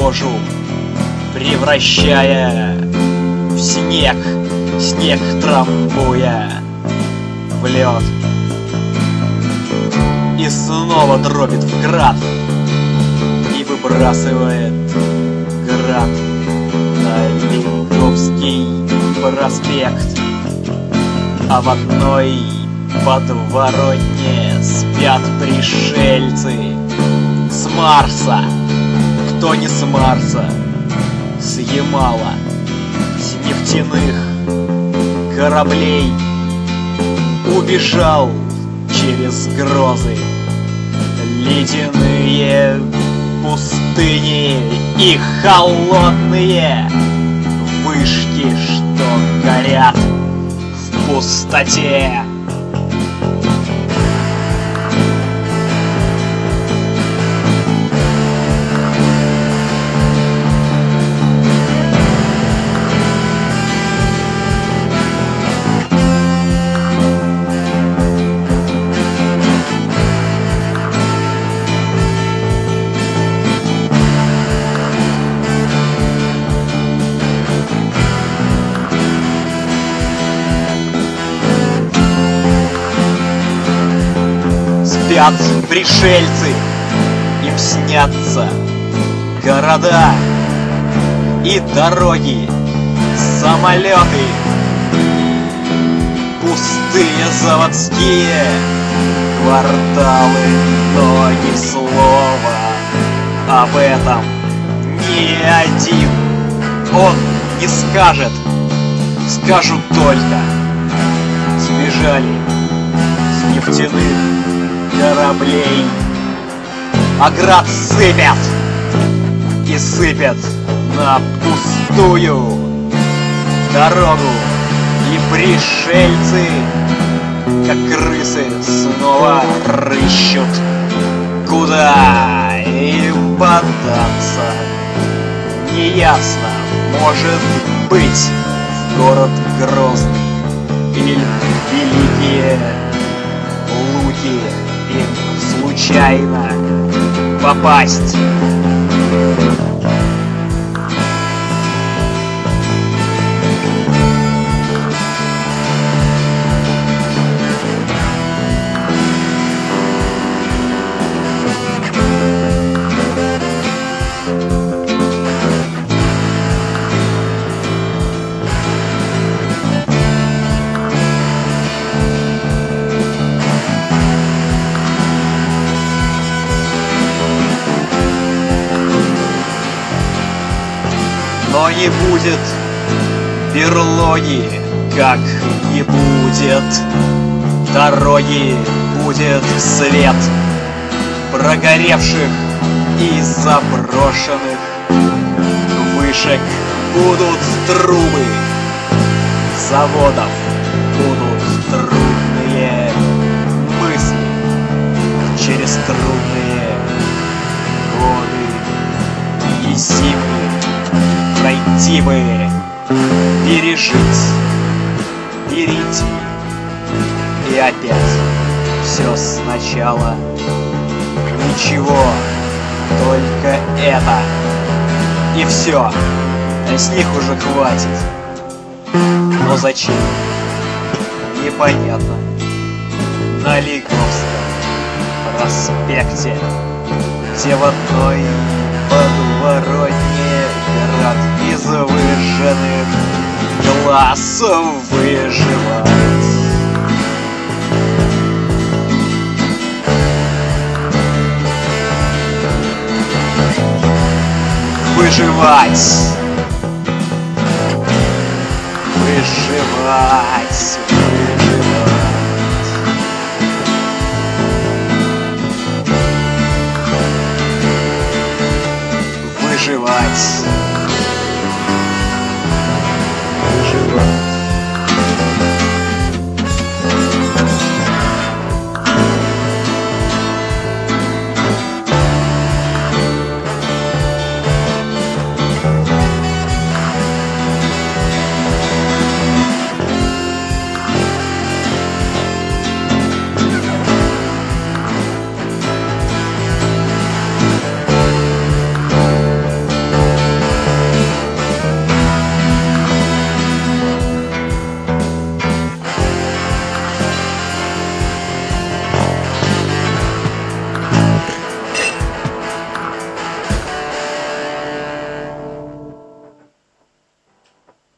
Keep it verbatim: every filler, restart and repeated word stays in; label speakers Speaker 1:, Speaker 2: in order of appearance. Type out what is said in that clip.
Speaker 1: кожу, превращая в снег, снег трамбуя в лед. И снова дробит в град и выбрасывает град на Лиговский проспект. А в одной подворотне спят пришельцы с Марса. Кто не с Марса, с Ямала, с нефтяных кораблей убежал через грозы ледяные пустыни и холодные вышки, что горят в пустоте. Спят пришельцы, им снятся города и дороги, самолеты, пустые заводские кварталы, но ни слова об этом ни один он не скажет. Скажут только: сбежали с нефтяных кораблей, а град сыпят и сыпят на пустую дорогу, и пришельцы, как крысы, снова рыщут, куда им податься. Неясно, может быть, в город Грозный или великие луки им случайно попасть. Но не будет берлоги, как не будет дороги, будет свет прогоревших и заброшенных вышек, будут трубы заводов, будут трудные мысли через трудные годы и зимы. Пройти бы, пережить, перейти, и опять все сначала. Ничего, только это, и все, с них уже хватит. Но зачем? Непонятно. На Лиговском проспекте, где в одной подворотне град из выжженных глаз выживает. Выживать! Выживать! Выживать! Выживать!